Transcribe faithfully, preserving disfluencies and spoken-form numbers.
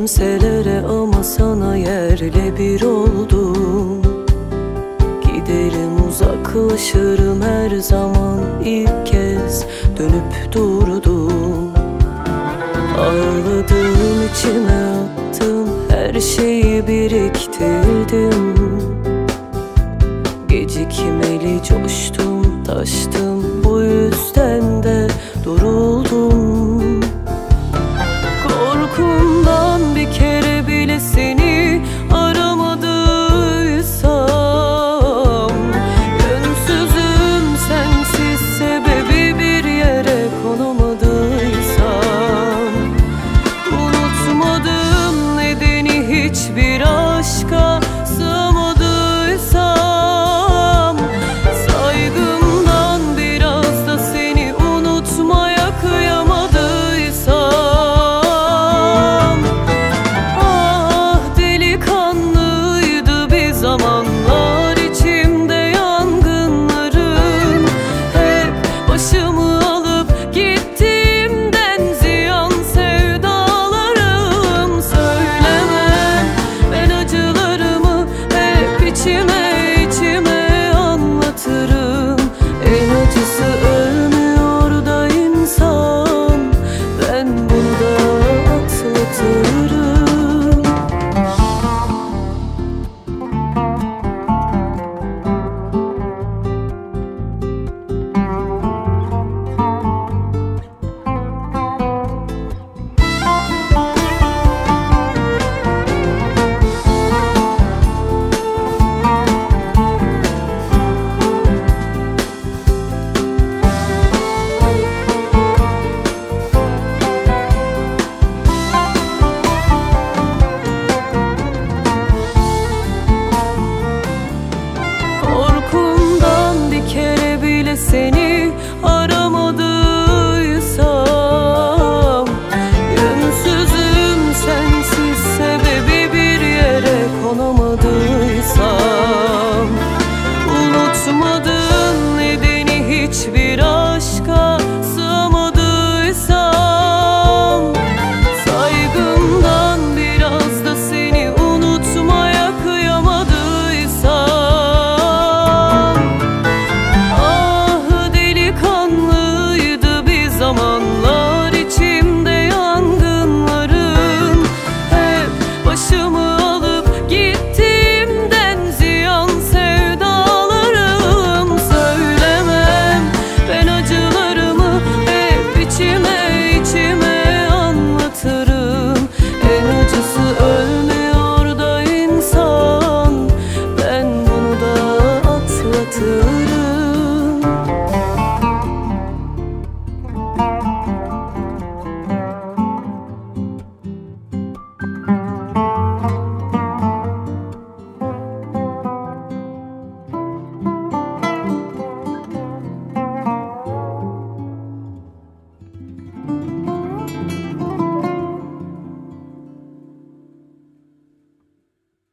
kimselere ama sana yerle bir oldum. Giderim uzaklaşırım her zaman, ilk kez dönüp durdum. Ağladığım içime attım, her şeyi biriktirdim. Gecikmeli coştum, taştım, bu yüzden de duruldum. Korkumdan bir kere bile seni aramadıysam, yönsüzüm sensiz sebebi bir yere konamadıysam, unutmadım nedeni hiçbir aşka sığamadıysam, saygımdan biraz da seni unutmaya kıyamadıysam, ah delikanlıydı bir zamanlar içimde yangınların, hep başımı alıp gittiğimden ziyan sevdalarım. Söylemem ben acılarımı, hep içime içime anlatırım. En acısı ölmüyor da insan, ben bunu da atlatırım. Korkumdan bir kere bile seni aramadım.